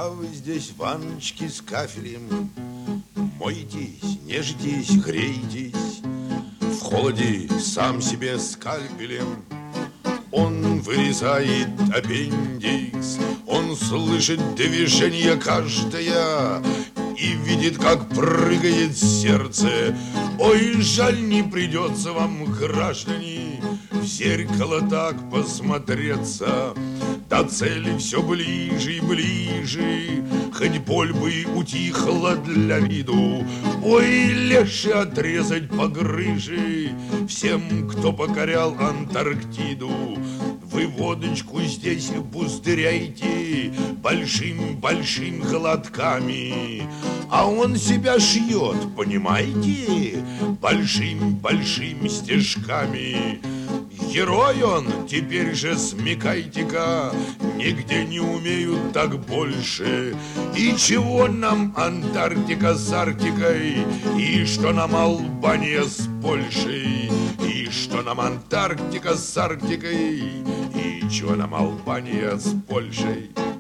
пока вы здесь ванночки с кафелем, мойтесь, нежитесь, грейтесь. В холоде сам себе скальпелем он вырезает аппендикс. Он слышит движение каждое и видит, как прыгает сердце. Ой, жаль, не придется вам, граждане, в зеркало так посмотреться. До цели все ближе и ближе, хоть боль бы утихла для виду. Ой, легче отрезать погрыжи всем, кто покорял Антарктиду. Вы водочку здесь пузыряйте большим-большим глотками, а он себя шьет, понимаете, большим-большим стежками. Герой он, теперь же смекайте-ка, нигде не умеют так больше. И чего нам Антарктика с Арктикой, и что нам Албания с Польшей, и что нам Антарктика с Арктикой, и чего нам Албания с Польшей.